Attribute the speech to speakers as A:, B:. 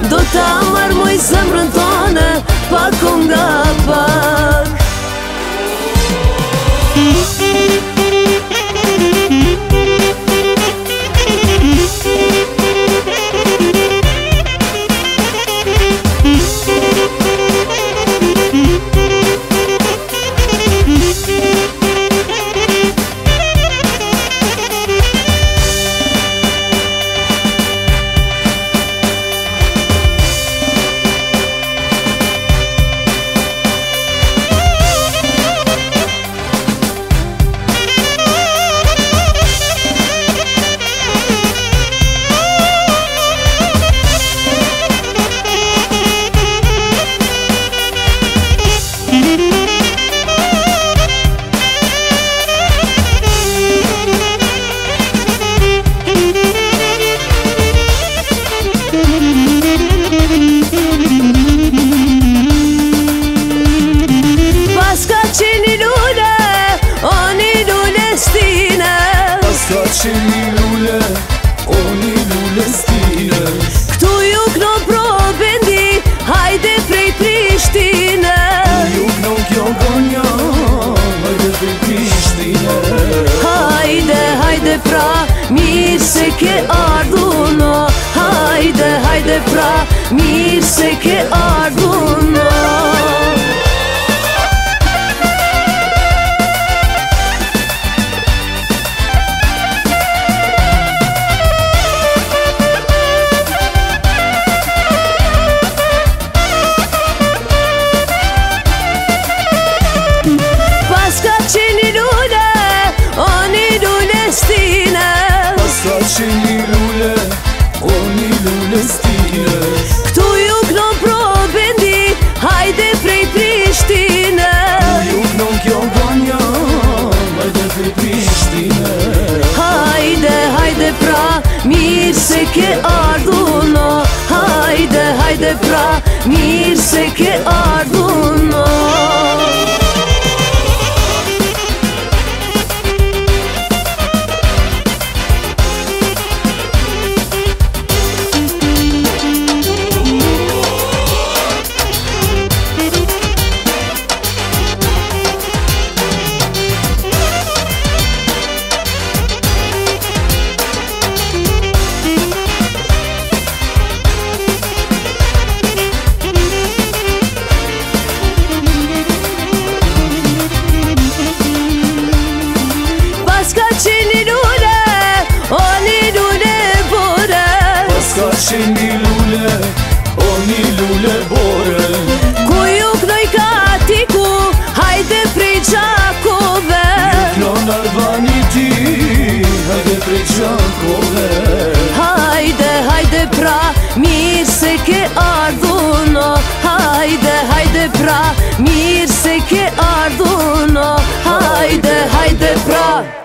A: Do ta marmoj zemrën tone pak o nga pak.
B: Qeni lule, o një lule stine.
A: Këtu ju kno probendi, hajde prej Prishtine.
B: Këtu ju kno kjo gonja, hajde prej Prishtine.
A: Hajde, hajde pra, mirë se ke ardhuno. Hajde, hajde pra, mirë se ke ardhuno. Qeni lule, o një lule stine.
B: Paska qeni lule, o një lule stine.
A: Këtu ju kno probendi, hajde prej Prishtine.
B: Këtu ju kno kjo gonja, hajde prej Prishtine.
A: Hajde, hajde pra, mirë se ke ardhuno. Hajde, hajde pra, mirë se ke ardhuno. Qeni lule, o një lule bore.
B: Paska qeni lule, o një lule bore.
A: Ku ju knoj katiku, hajde prej Gjakove.
B: Ju knon Arbaniti, hajde prej Gjakove.
A: Hajde, hajde pra, mirë se ke ardhuno. Hajde, hajde pra, mirë se ke ardhuno. Hajde, hajde pra.